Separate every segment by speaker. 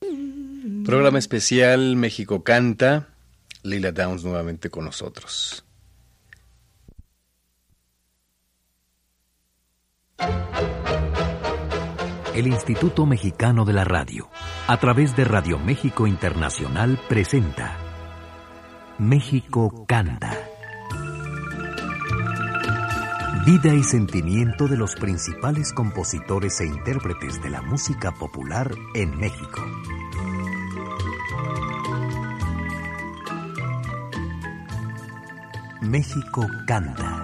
Speaker 1: Programa especial México Canta, Lila Downs nuevamente con nosotros.
Speaker 2: El Instituto Mexicano de la Radio, a través de Radio México Internacional, presenta México Canta. Vida y sentimiento de los principales compositores e intérpretes de la música popular en México. México Canta.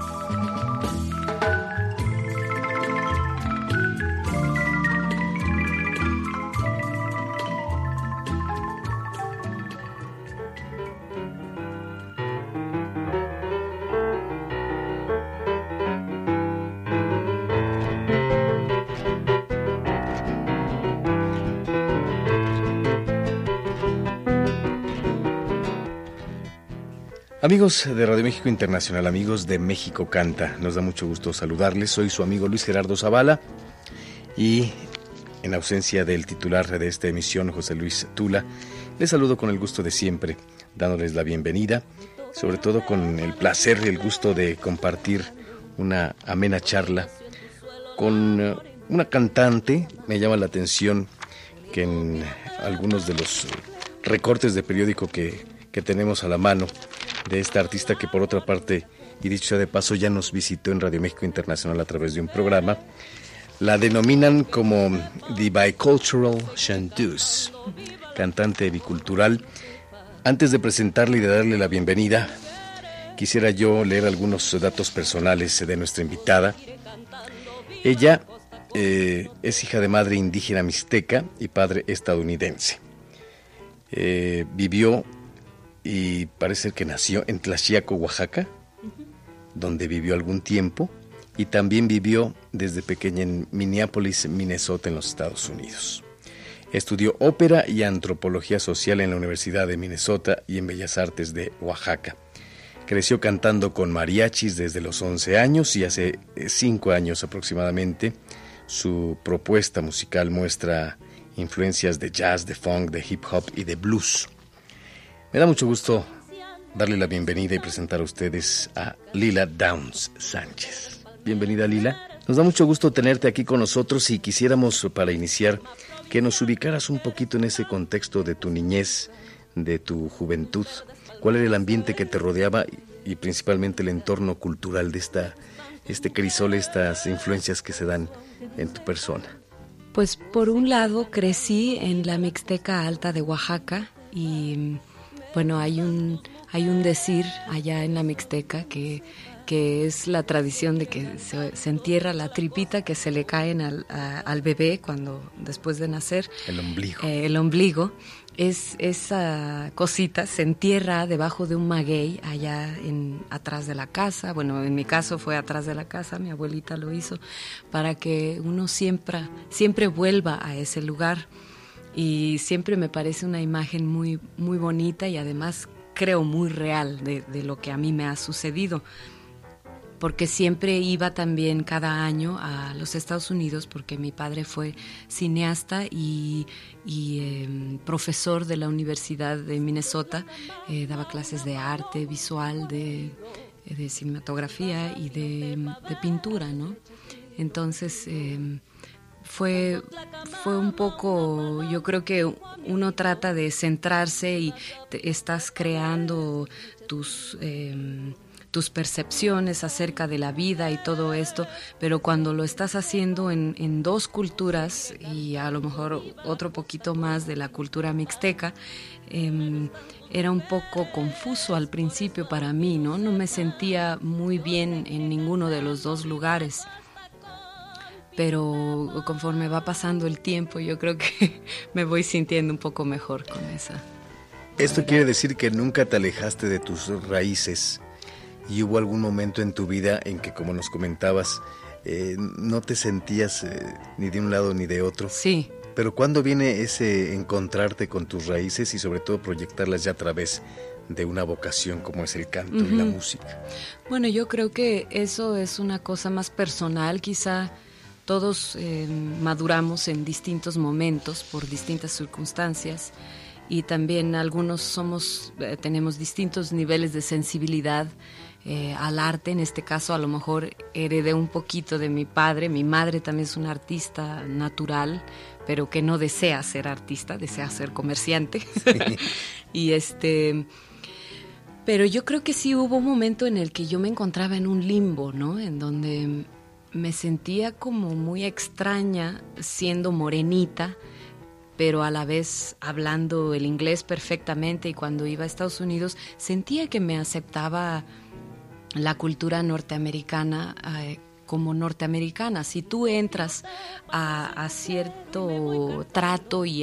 Speaker 1: Amigos de Radio México Internacional, amigos de México Canta, nos da mucho gusto saludarles. Soy su amigo Luis Gerardo Zavala y en ausencia del titular de esta emisión, José Luis Tula, les saludo con el gusto de siempre, dándoles la bienvenida, sobre todo con el placer y el gusto de compartir una amena charla con una cantante. Me llama la atención que en algunos de los recortes de periódico que tenemos a la mano, de esta artista que por otra parte, y dicho sea de paso, ya nos visitó en Radio México Internacional a través de un programa, la denominan como The Bicultural Chanteuse, cantante bicultural. Antes de presentarle y de darle la bienvenida, quisiera yo leer algunos datos personales de nuestra invitada. Ella es hija de madre indígena mixteca y padre estadounidense. Vivió y parece que nació en Tlaxiaco, Oaxaca, donde vivió algún tiempo, y también vivió desde pequeña en Minneapolis, Minnesota, en los Estados Unidos. Estudió ópera y antropología social en la Universidad de Minnesota y en Bellas Artes de Oaxaca. Creció cantando con mariachis desde los 11 años y hace 5 años aproximadamente su propuesta musical muestra influencias de jazz, de funk, de hip hop y de blues. Me da mucho gusto darle la bienvenida y presentar a ustedes a Lila Downs Sánchez. Bienvenida, Lila. Nos da mucho gusto tenerte aquí con nosotros y quisiéramos, para iniciar, que nos ubicaras un poquito en ese contexto de tu niñez, de tu juventud. ¿Cuál era el ambiente que te rodeaba y principalmente el entorno cultural de este crisol, estas influencias que se dan en tu persona?
Speaker 3: Pues por un lado crecí en la Mixteca Alta de Oaxaca y bueno, hay un decir allá en la Mixteca que es la tradición de que se entierra la tripita que se le caen al bebé después de nacer.
Speaker 1: El ombligo.
Speaker 3: El ombligo. Esa cosita se entierra debajo de un maguey allá atrás de la casa. Bueno, en mi caso fue atrás de la casa, mi abuelita lo hizo, para que uno siempre vuelva a ese lugar. Y siempre me parece una imagen muy, muy bonita y además creo muy real de lo que a mí me ha sucedido. Porque siempre iba también cada año a los Estados Unidos porque mi padre fue cineasta y profesor de la Universidad de Minnesota. Daba clases de arte visual, de cinematografía y de pintura, ¿no? Entonces fue un poco, yo creo que uno trata de centrarse y estás creando tus percepciones acerca de la vida y todo esto, pero cuando lo estás haciendo en dos culturas y a lo mejor otro poquito más de la cultura mixteca, era un poco confuso al principio para mí, ¿no? No me sentía muy bien en ninguno de los dos lugares. Pero conforme va pasando el tiempo, yo creo que me voy sintiendo un poco mejor con esa.
Speaker 1: Esto quiere decir que nunca te alejaste de tus raíces y hubo algún momento en tu vida en que, como nos comentabas, no te sentías ni de un lado ni de otro.
Speaker 3: Sí.
Speaker 1: Pero ¿cuándo viene ese encontrarte con tus raíces y sobre todo proyectarlas ya a través de una vocación como es el canto y la música?
Speaker 3: Bueno, yo creo que eso es una cosa más personal, quizá. Todos maduramos en distintos momentos por distintas circunstancias y también algunos tenemos distintos niveles de sensibilidad al arte. En este caso a lo mejor heredé un poquito de mi padre. Mi madre también es una artista natural, pero que no desea ser artista, desea ser comerciante. Sí. Pero yo creo que sí hubo un momento en el que yo me encontraba en un limbo, ¿no? En donde me sentía como muy extraña siendo morenita, pero a la vez hablando el inglés perfectamente, y cuando iba a Estados Unidos sentía que me aceptaba la cultura norteamericana como norteamericana. Si tú entras a cierto trato y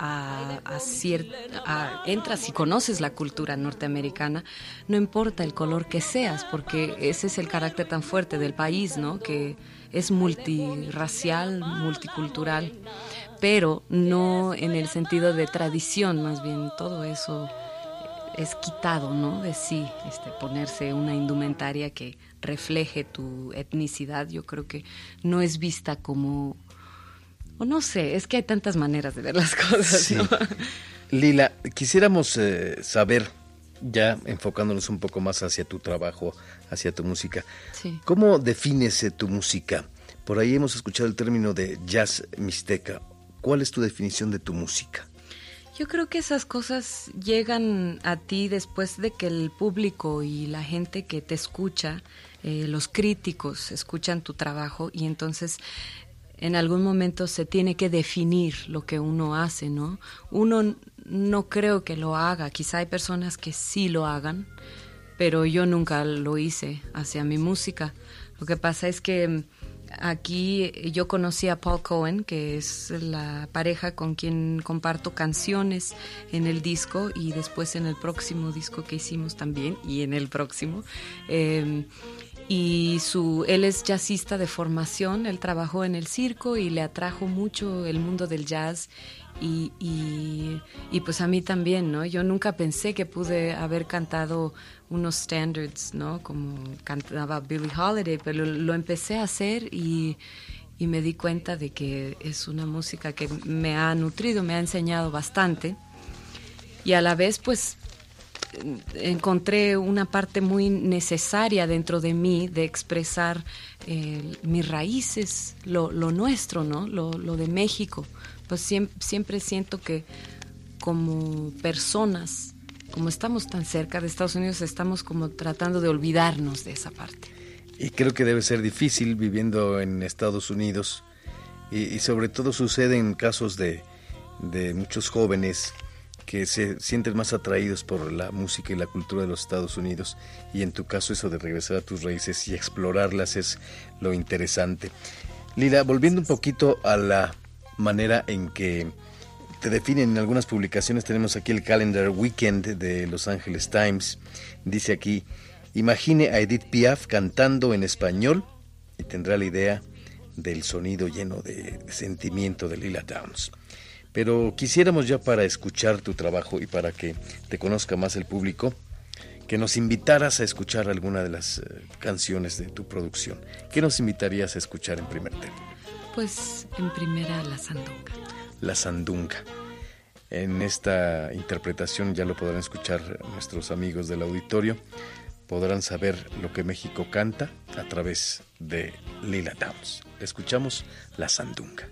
Speaker 3: entras y conoces la cultura norteamericana, no importa el color que seas, porque ese es el carácter tan fuerte del país, ¿no? Que es multirracial, multicultural, pero no en el sentido de tradición, más bien todo eso es quitado, ¿no? De sí, ponerse una indumentaria que refleje tu etnicidad, yo creo que no es vista como, o no sé, es que hay tantas maneras de ver las cosas, sí. ¿No?
Speaker 1: Lila, quisiéramos saber, ya enfocándonos un poco más hacia tu trabajo, hacia tu música,
Speaker 3: sí.
Speaker 1: ¿Cómo defines tu música? Por ahí hemos escuchado el término de jazz mixteca. ¿Cuál es tu definición de tu música?
Speaker 3: Yo creo que esas cosas llegan a ti después de que el público y la gente que te escucha, los críticos escuchan tu trabajo, y entonces en algún momento se tiene que definir lo que uno hace, ¿no? Uno no creo que lo haga, quizá hay personas que sí lo hagan, pero yo nunca lo hice hacia mi música. Lo que pasa es que aquí yo conocí a Paul Cohen, que es la pareja con quien comparto canciones en el disco y después en el próximo disco que hicimos también, y en el próximo. Él es jazzista de formación, él trabajó en el circo y le atrajo mucho el mundo del jazz. Y pues a mí también, ¿no? Yo nunca pensé que pude haber cantado unos standards, ¿no? Como cantaba Billie Holiday, pero lo empecé a hacer y me di cuenta de que es una música que me ha nutrido, me ha enseñado bastante, y a la vez pues encontré una parte muy necesaria dentro de mí de expresar mis raíces, lo nuestro, ¿no? Lo de México. Pues siempre siento que como personas, como estamos tan cerca de Estados Unidos, estamos como tratando de olvidarnos de esa parte.
Speaker 1: Y creo que debe ser difícil viviendo en Estados Unidos, y sobre todo sucede en casos de muchos jóvenes que se sienten más atraídos por la música y la cultura de los Estados Unidos, y en tu caso eso de regresar a tus raíces y explorarlas es lo interesante. Lila, volviendo un poquito a la manera en que te definen en algunas publicaciones, tenemos aquí el Calendar Weekend de Los Angeles Times. Dice aquí: imagine a Edith Piaf cantando en español y tendrá la idea del sonido lleno de sentimiento de Lila Downs. Pero quisiéramos, ya para escuchar tu trabajo y para que te conozca más el público, que nos invitaras a escuchar alguna de las canciones de tu producción. ¿Qué nos invitarías a escuchar en primer término?
Speaker 3: Pues en primera, La Sandunga.
Speaker 1: La Sandunga. En esta interpretación ya lo podrán escuchar nuestros amigos del auditorio. Podrán saber lo que México canta a través de Lila Downs. Escuchamos La Sandunga.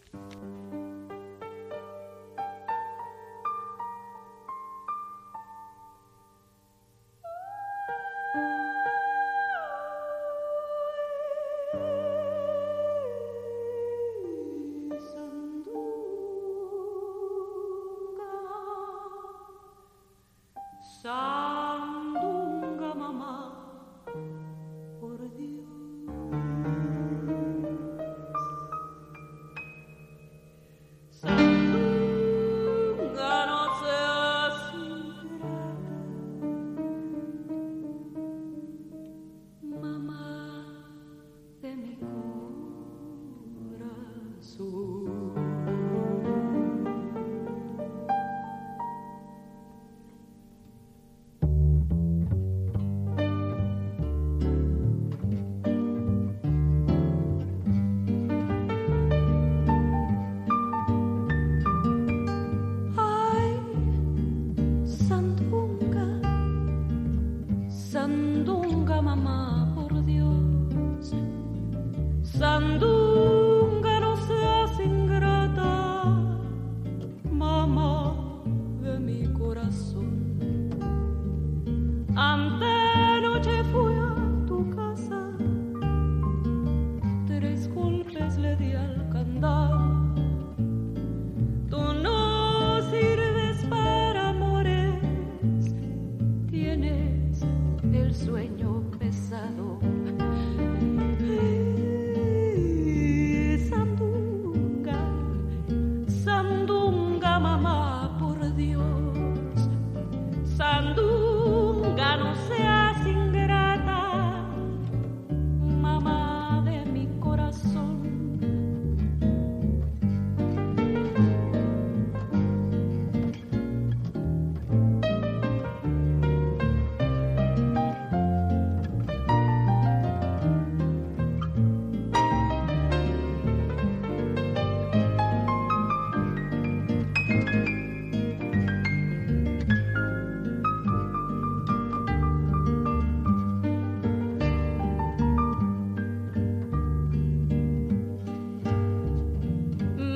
Speaker 4: Sandunga, mamá, por Dios.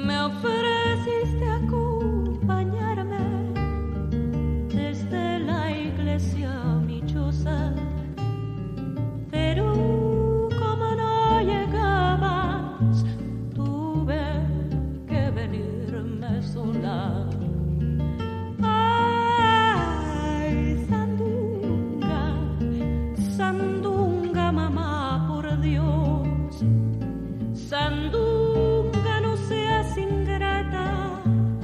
Speaker 4: me ofreciste acompañarme desde la iglesia a mi choza, pero como no llegabas, tuve que venirme sola. Ay, sandunga, sandunga, mamá, por Dios, sandunga, no seas ingrata,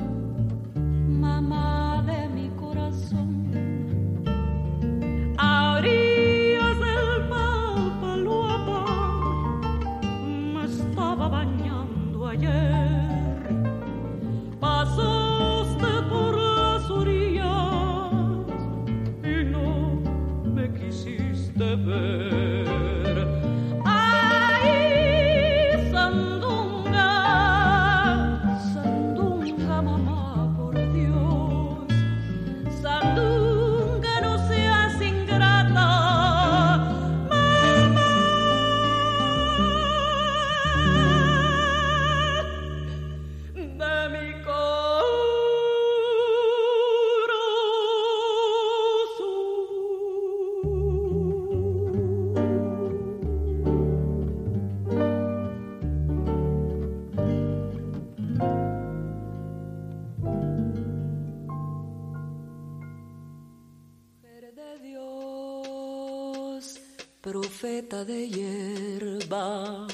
Speaker 4: mamá de mi corazón. A orillas del Papaloapan me estaba bañando ayer, pasaste por las orillas y no me quisiste ver. Ay, sandunga, sandunga, mamá, por Dios, sandunga, no seas ingrata, mamá de mi Mujer de Dios, profeta de hierba,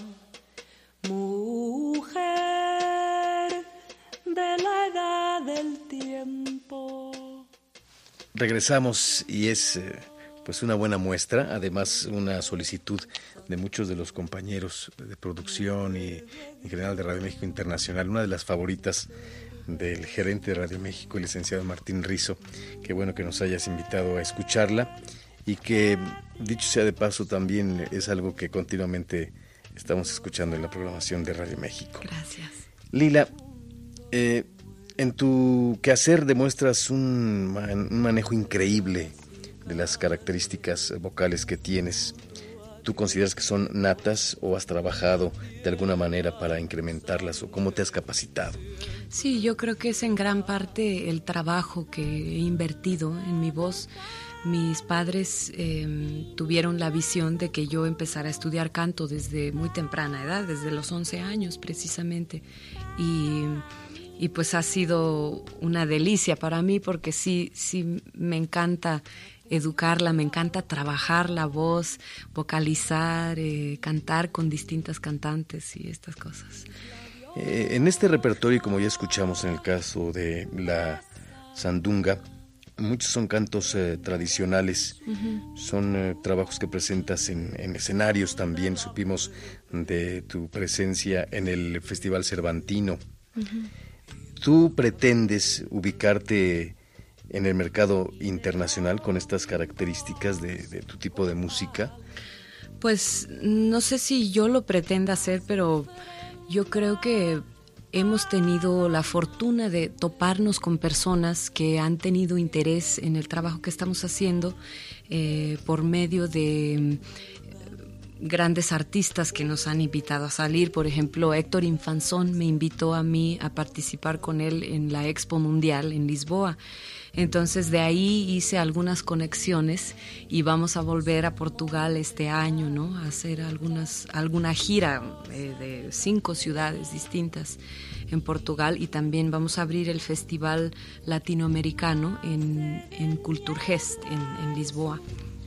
Speaker 4: mujer de la edad del tiempo.
Speaker 1: Regresamos y es pues una buena muestra, además una solicitud de muchos de los compañeros de producción y en general de Radio México Internacional, una de las favoritas del gerente de Radio México, el licenciado Martín Rizo. Qué bueno que nos hayas invitado a escucharla y que, dicho sea de paso, también es algo que continuamente estamos escuchando en la programación de Radio México.
Speaker 3: Gracias.
Speaker 1: Lila, en tu quehacer demuestras un manejo increíble de las características vocales que tienes. ¿Tú consideras que son natas o has trabajado de alguna manera para incrementarlas o cómo te has capacitado?
Speaker 3: Sí, yo creo que es en gran parte el trabajo que he invertido en mi voz. Mis padres tuvieron la visión de que yo empezara a estudiar canto desde muy temprana edad, desde los 11 años precisamente. Y pues ha sido una delicia para mí porque sí me encanta educarla, me encanta trabajar la voz, vocalizar, cantar con distintas cantantes y estas cosas.
Speaker 1: En este repertorio, como ya escuchamos en el caso de la sandunga, muchos son cantos tradicionales, son trabajos que presentas en escenarios también. Supimos de tu presencia en el Festival Cervantino. ¿Tú pretendes ubicarte en el mercado internacional con estas características de tu tipo de música?
Speaker 3: Pues no sé si yo lo pretenda hacer, pero yo creo que hemos tenido la fortuna de toparnos con personas que han tenido interés en el trabajo que estamos haciendo por medio de grandes artistas que nos han invitado a salir. Por ejemplo, Héctor Infanzón me invitó a mí a participar con él en la Expo Mundial en Lisboa. Entonces de ahí hice algunas conexiones y vamos a volver a Portugal este año, ¿no? A hacer alguna gira de 5 ciudades distintas en Portugal, y también vamos a abrir el Festival Latinoamericano en Culturgest en Lisboa.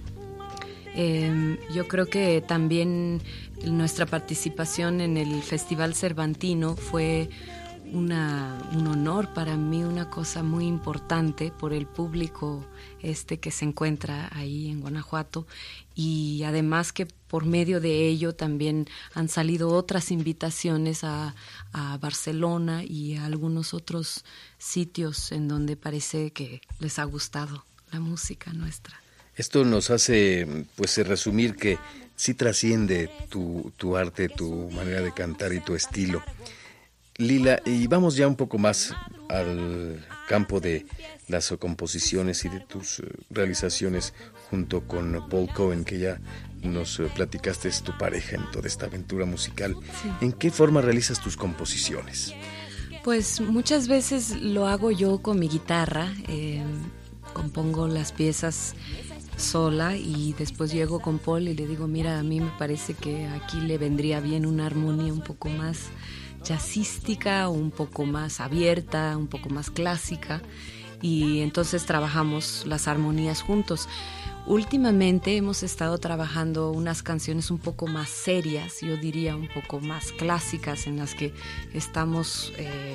Speaker 3: Yo creo que también nuestra participación en el Festival Cervantino fue un honor para mí, una cosa muy importante por el público que se encuentra ahí en Guanajuato, y además que por medio de ello también han salido otras invitaciones a Barcelona y a algunos otros sitios en donde parece que les ha gustado la música nuestra.
Speaker 1: Esto nos hace pues resumir que sí trasciende tu arte, tu manera de cantar y tu estilo. Lila, y vamos ya un poco más al campo de las composiciones y de tus realizaciones junto con Paul Cohen, que ya nos platicaste, es tu pareja en toda esta aventura musical.
Speaker 3: Sí.
Speaker 1: ¿En qué forma realizas tus composiciones?
Speaker 3: Pues muchas veces lo hago yo con mi guitarra, compongo las piezas sola y después llego con Paul y le digo, mira, a mí me parece que aquí le vendría bien una armonía un poco más jazzística, un poco más abierta, un poco más clásica, y entonces trabajamos las armonías juntos. Últimamente hemos estado trabajando unas canciones un poco más serias, yo diría un poco más clásicas, en las que estamos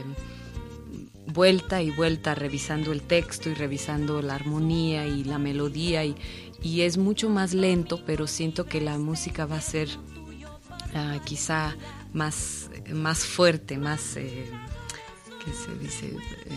Speaker 3: vuelta y vuelta revisando el texto y revisando la armonía y la melodía, y es mucho más lento, pero siento que la música va a ser quizá más fuerte, más, ¿qué se dice?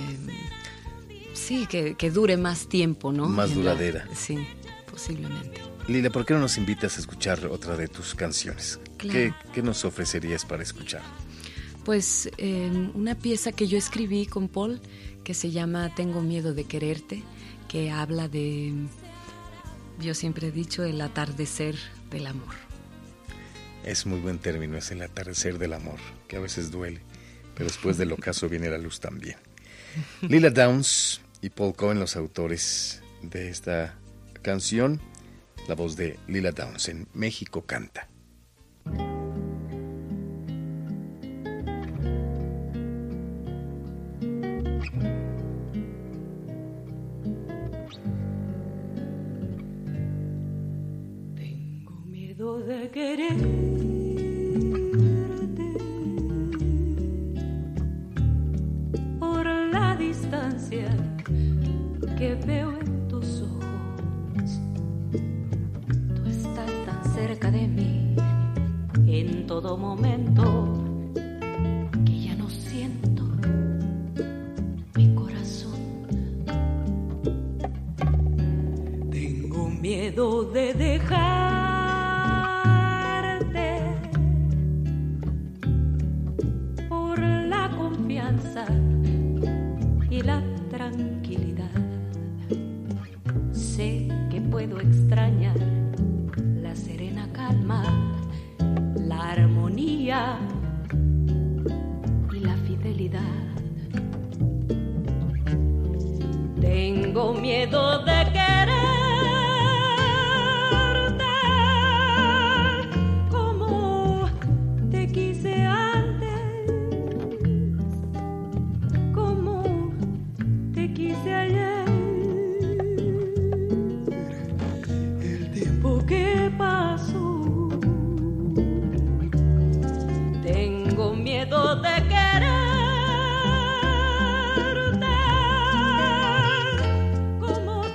Speaker 3: Sí, que dure más tiempo, ¿no?
Speaker 1: Más duradera.
Speaker 3: Sí, posiblemente.
Speaker 1: Lila, ¿por qué no nos invitas a escuchar otra de tus canciones?
Speaker 3: Claro.
Speaker 1: ¿Qué nos ofrecerías para escuchar?
Speaker 3: Pues una pieza que yo escribí con Paul, que se llama Tengo miedo de quererte, que habla de, yo siempre he dicho, el atardecer del amor.
Speaker 1: Es muy buen término, es el atardecer del amor, que a veces duele, pero después del ocaso viene la luz también. Lila Downs y Paul Cohen, los autores de esta canción, la voz de Lila Downs en México Canta.
Speaker 4: Tengo miedo de quererte por la distancia que veo en tus ojos. Tú estás tan cerca de mí en todo momento que ya no siento mi corazón. Tengo miedo de dejarte por la confianza y la tranquilidad. Sé que puedo extrañar la serena calma, la armonía y la fidelidad. Tengo miedo de quererte como te quise antes, como te quise ayer. El tiempo que pasó, tengo miedo de quererte como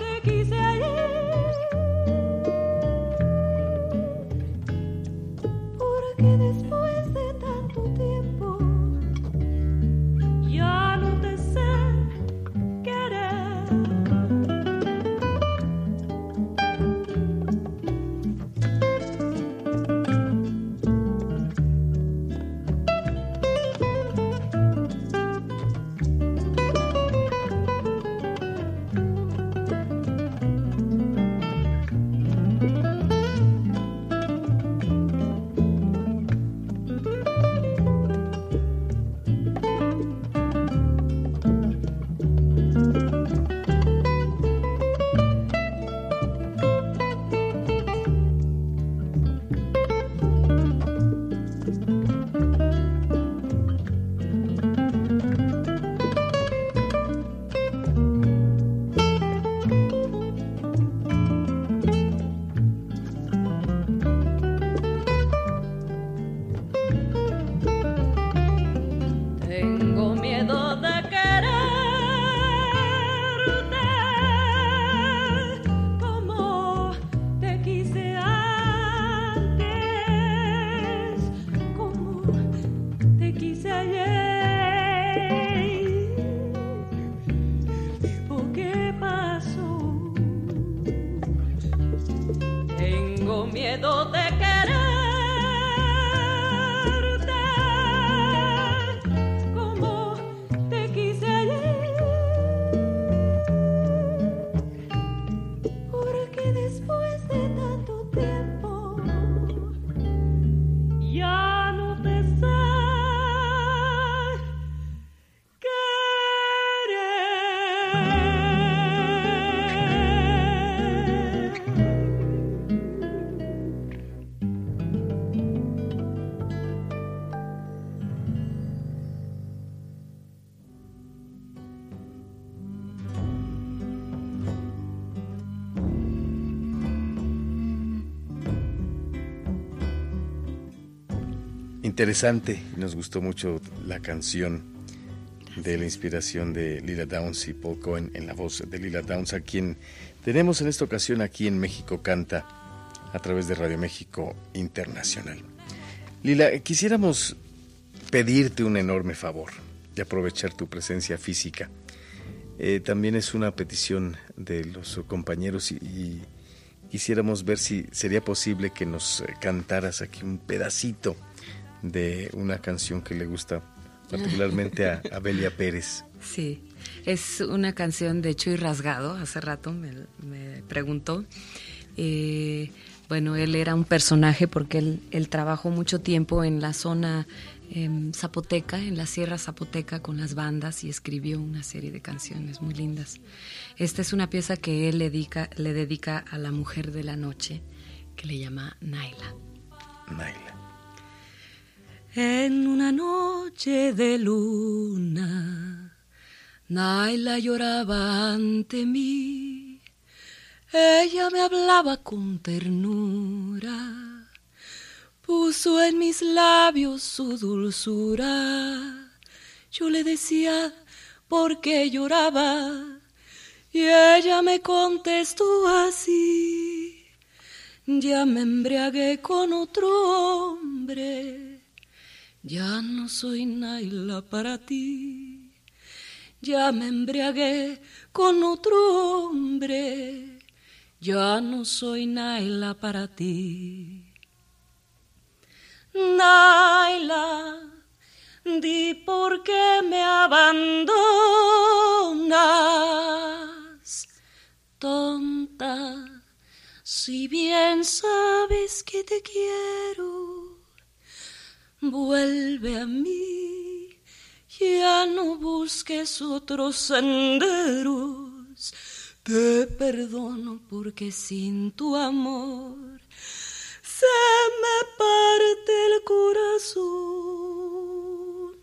Speaker 1: Interesante, nos gustó mucho la canción de la inspiración de Lila Downs y Paul Cohen en la voz de Lila Downs, a quien tenemos en esta ocasión aquí en México Canta a través de Radio México Internacional. Lila, quisiéramos pedirte un enorme favor de aprovechar tu presencia física. También es una petición de los compañeros y quisiéramos ver si sería posible que nos cantaras aquí un pedacito de una canción que le gusta particularmente a Belia Pérez.
Speaker 3: Sí, es una canción de Chuy Rasgado, hace rato me preguntó. Bueno, él era un personaje porque él trabajó mucho tiempo en la zona zapoteca, en la Sierra Zapoteca con las bandas y escribió una serie de canciones muy lindas. Esta es una pieza que él le dedica a la mujer de la noche, que le llama Naila.
Speaker 1: Naila.
Speaker 3: En una noche de luna, Naila lloraba ante mí. Ella me hablaba con ternura, puso en mis labios su dulzura. Yo le decía por qué lloraba y ella me contestó así: ya me embriagué con otro hombre. Ya no soy Naila para ti, ya me embriagué con otro hombre, ya no soy Naila para ti. Naila, di por qué me abandonas, tonta, si bien sabes que te quiero. Vuelve a mí, ya no busques otros senderos. Te perdono porque sin tu amor se me parte el corazón.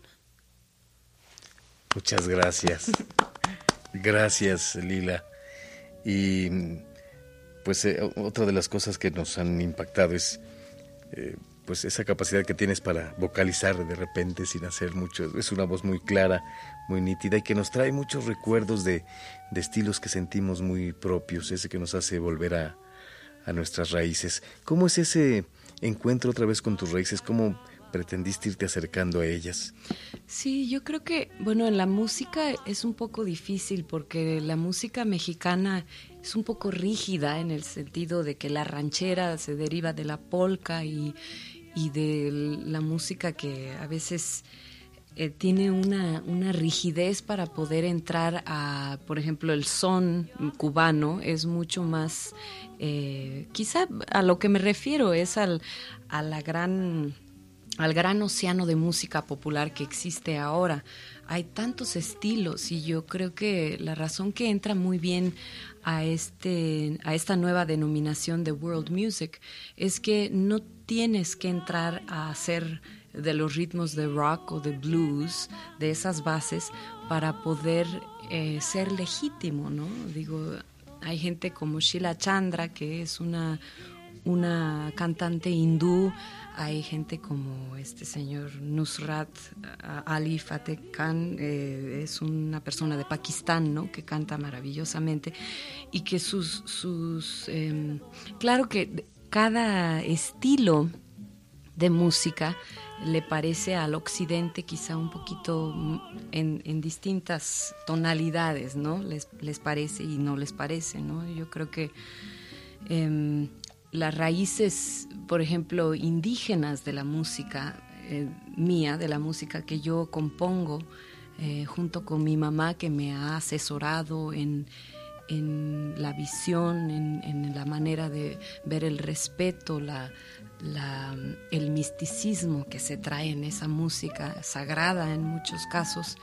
Speaker 1: Muchas gracias. Gracias, Lila. Y pues otra de las cosas que nos han impactado es pues esa capacidad que tienes para vocalizar de repente sin hacer mucho. Es una voz muy clara, muy nítida y que nos trae muchos recuerdos de estilos que sentimos muy propios, ese que nos hace volver a nuestras raíces. ¿Cómo es ese encuentro otra vez con tus raíces? ¿Cómo pretendiste irte acercando a ellas?
Speaker 3: Sí, yo creo que, bueno, en la música es un poco difícil porque la música mexicana es un poco rígida en el sentido de que la ranchera se deriva de la polka y de la música que a veces tiene una rigidez para poder entrar a, por ejemplo, el son cubano es mucho más, quizá a lo que me refiero es al gran océano de música popular que existe ahora. Hay tantos estilos y yo creo que la razón que entra muy bien a esta nueva denominación de world music es que no tienes que entrar a hacer de los ritmos de rock o de blues, de esas bases, para poder ser legítimo, ¿no? Digo, hay gente como Sheila Chandra, que es una cantante hindú. Hay gente como este señor Nusrat Ali Fateh Khan, es una persona de Pakistán, ¿no? Que canta maravillosamente y que claro que cada estilo de música le parece al occidente quizá un poquito en distintas tonalidades, ¿no? Les parece y no les parece, ¿no? Yo creo que las raíces, por ejemplo, indígenas de la música mía, de la música que yo compongo, junto con mi mamá que me ha asesorado en la visión, en la manera de ver el respeto, el misticismo que se trae en esa música sagrada en muchos casos,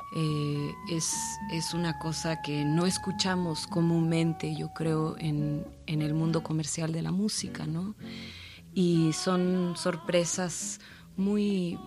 Speaker 3: es una cosa que no escuchamos comúnmente, yo creo, en el mundo comercial de la música, ¿no? Y son sorpresas muy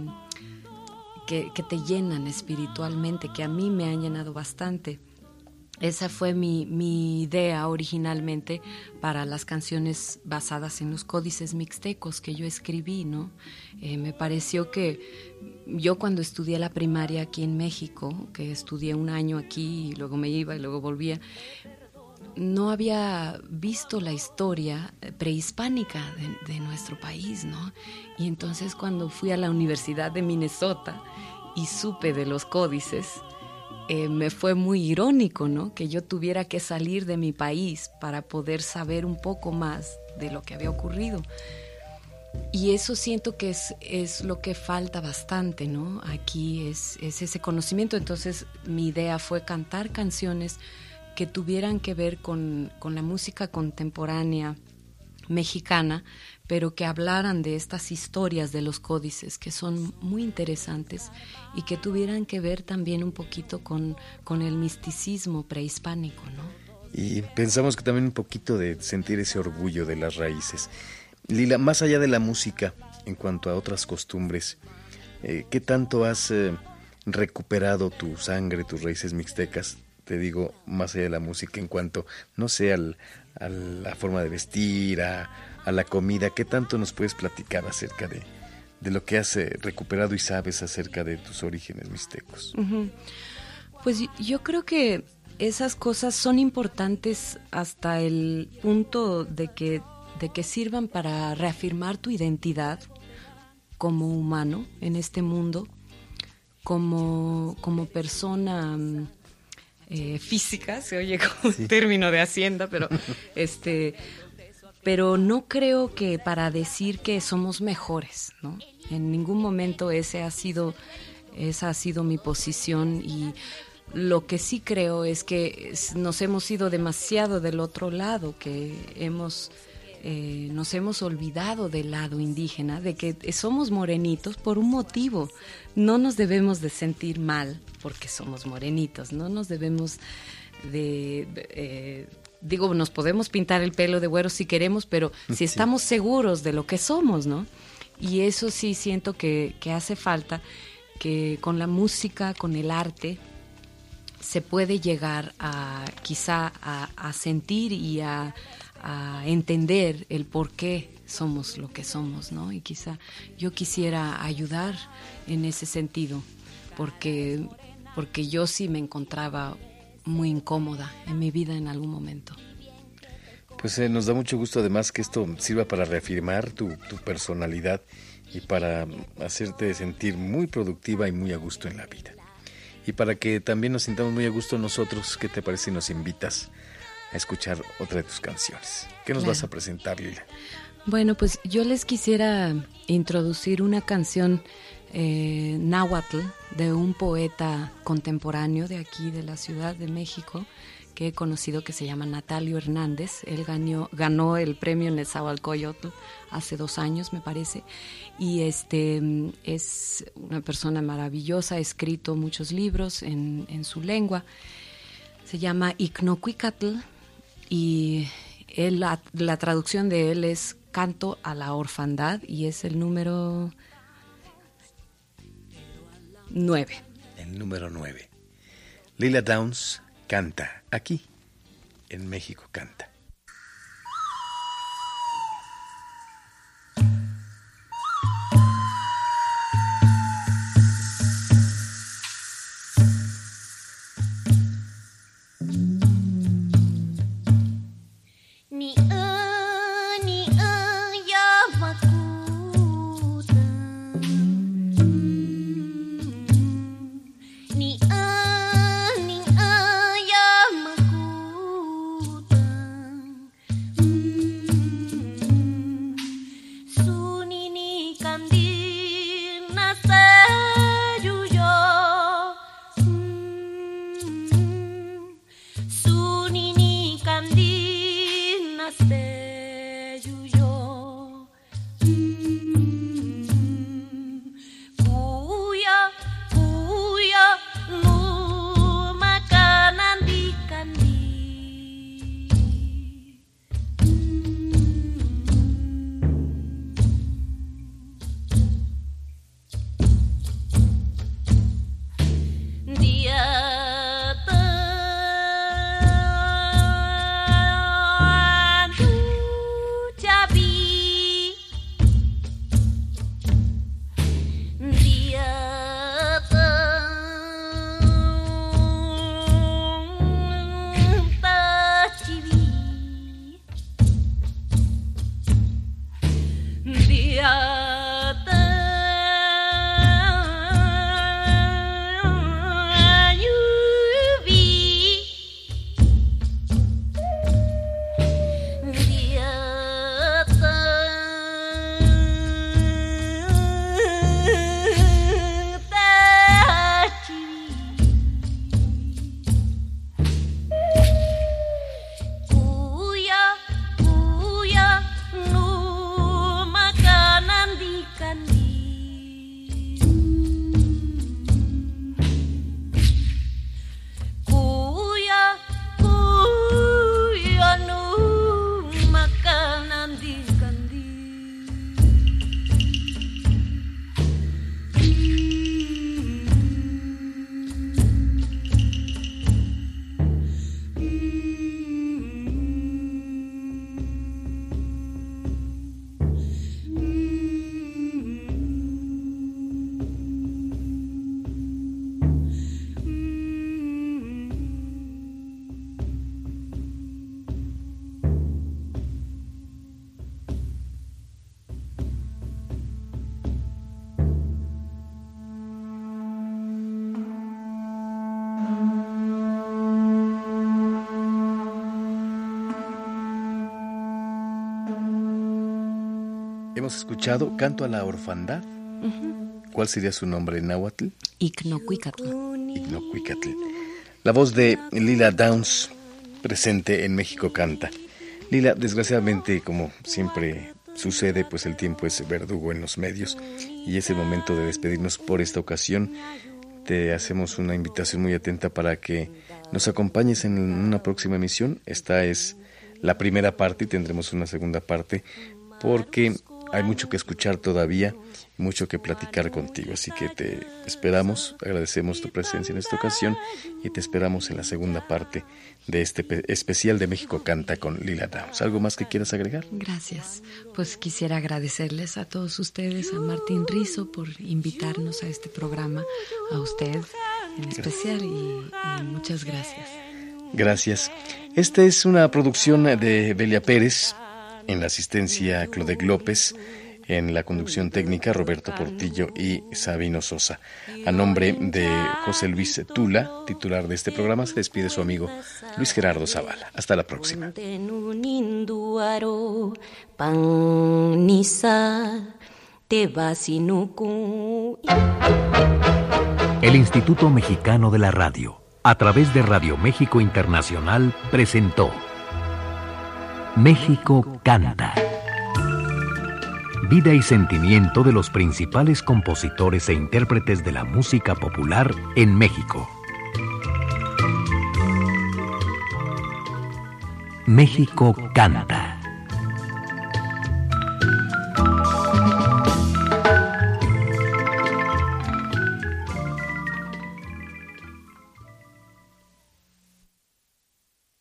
Speaker 3: que te llenan espiritualmente, que a mí me han llenado bastante. Esa fue mi idea originalmente para las canciones basadas en los códices mixtecos que yo escribí, ¿no? Me pareció que yo cuando estudié la primaria aquí en México, que estudié un año aquí y luego me iba y luego volvía, no había visto la historia prehispánica de nuestro país, ¿no? Y entonces cuando fui a la Universidad de Minnesota y supe de los códices, me fue muy irónico, ¿no? Que yo tuviera que salir de mi país para poder saber un poco más de lo que había ocurrido. Y eso siento que es lo que falta bastante, ¿no? Aquí es ese conocimiento. Entonces mi idea fue cantar canciones que tuvieran que ver con la música contemporánea mexicana, pero que hablaran de estas historias de los códices, que son muy interesantes y que tuvieran que ver también un poquito con el misticismo prehispánico, ¿no?
Speaker 1: Y pensamos que también un poquito de sentir ese orgullo de las raíces. Lila, más allá de la música, en cuanto a otras costumbres, ¿qué tanto has recuperado tu sangre, tus raíces mixtecas? Te digo, más allá de la música, en cuanto, no sé, a la forma de vestir, a la comida, ¿qué tanto nos puedes platicar acerca de lo que has recuperado y sabes acerca de tus orígenes mixtecos?
Speaker 3: Uh-huh. Pues yo creo que esas cosas son importantes hasta el punto de que sirvan para reafirmar tu identidad como humano en este mundo, como persona física, se oye como un término de Hacienda, pero no creo que para decir que somos mejores, ¿no? En ningún momento esa ha sido mi posición, y lo que sí creo es que nos hemos ido demasiado del otro lado, que nos hemos olvidado del lado indígena, de que somos morenitos por un motivo. No nos debemos de sentir mal porque somos morenitos, no nos debemos nos podemos pintar el pelo de güero si queremos, pero si estamos seguros de lo que somos, ¿no? Y eso sí siento que hace falta, que con la música, con el arte, se puede llegar quizá a sentir y a entender el por qué somos lo que somos, ¿no? Y quizá yo quisiera ayudar en ese sentido, porque yo sí me encontraba muy incómoda en mi vida en algún momento.
Speaker 1: Pues nos da mucho gusto además que esto sirva para reafirmar tu personalidad y para hacerte sentir muy productiva y muy a gusto en la vida. Y para que también nos sintamos muy a gusto nosotros, ¿qué te parece si nos invitas a escuchar otra de tus canciones? ¿Qué nos vas a presentar, Lila?
Speaker 3: Bueno, pues yo les quisiera introducir una canción náhuatl de un poeta contemporáneo de aquí, de la Ciudad de México, que he conocido, que se llama Natalio Hernández. Él ganó el premio Nezahualcóyotl hace 2 años, me parece, y es una persona maravillosa, ha escrito muchos libros en su lengua. Se llama Icnocuicatl, y la traducción de él es Canto a la Orfandad, y es el número 9.
Speaker 1: El número 9. Lila Downs canta aquí, en México Canta. Hemos escuchado Canto a la Orfandad. ¿Cuál sería su nombre en náhuatl?
Speaker 3: Icnocuicatl.
Speaker 1: Icnocuicatl. La voz de Lila Downs, presente en México Canta. Lila, desgraciadamente, como siempre sucede, pues el tiempo es verdugo en los medios y es el momento de despedirnos por esta ocasión. Te hacemos una invitación muy atenta para que nos acompañes en una próxima emisión. Esta es la primera parte y tendremos una segunda parte porque hay mucho que escuchar todavía, mucho que platicar contigo. Así que te esperamos, agradecemos tu presencia en esta ocasión y te esperamos en la segunda parte de este especial de México Canta con Lila Downs. ¿Algo más que quieras agregar?
Speaker 3: Gracias. Pues quisiera agradecerles a todos ustedes, a Martín Rizo por invitarnos a este programa, a usted en especial y muchas gracias.
Speaker 1: Gracias. Esta es una producción de Belia Pérez, en la asistencia Clodec López, en la conducción técnica Roberto Portillo y Sabino Sosa. A nombre de José Luis Tula, titular de este programa, se despide su amigo Luis Gerardo Zavala. Hasta la próxima.
Speaker 2: El Instituto Mexicano de la Radio, a través de Radio México Internacional, presentó México Canta. Vida y sentimiento de los principales compositores e intérpretes de la música popular en México. México Canta.